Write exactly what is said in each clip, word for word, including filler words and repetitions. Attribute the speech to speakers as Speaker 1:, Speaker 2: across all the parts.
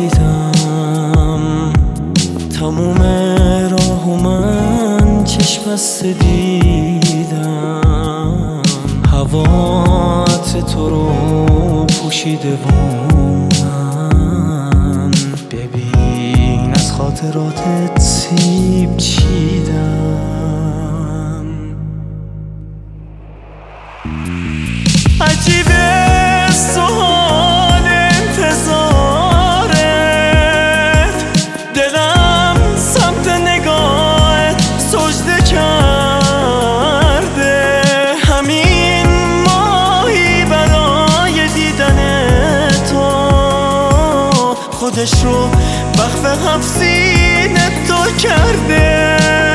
Speaker 1: دیدم، تموم راهو من چشم بسته دیدم. هوات تو رو پوشیده و من ببین از خاطراتت سیب چیدم. عجیبه سوال انتظارت، دلم سمت نگاهت سجده کرده. همین ماهی برای دیدن تو خودش رو وقف هفت سینه تو کرده.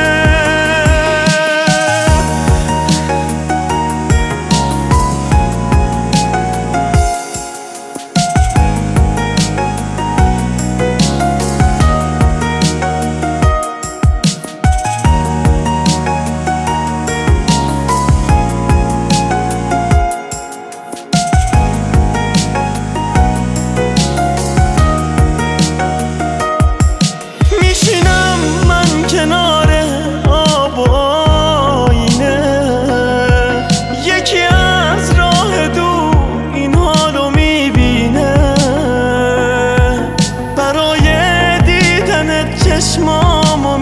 Speaker 1: چشمامو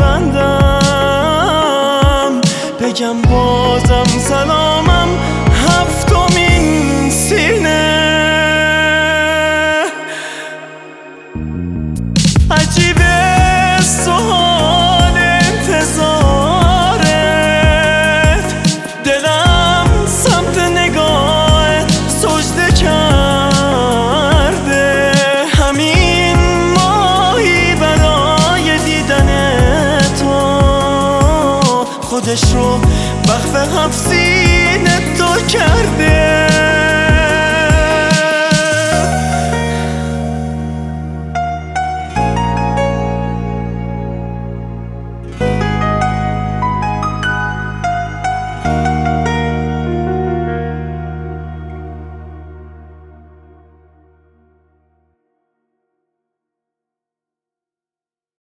Speaker 1: میبندم بگم بازم سلامم هفتمین سینه. عجیبه سوال انتظارت، دلم سمت نگاهت سجده کرده. همین ماهی برای دیدن تو خودش رو وقف هفت سینه تو کرده.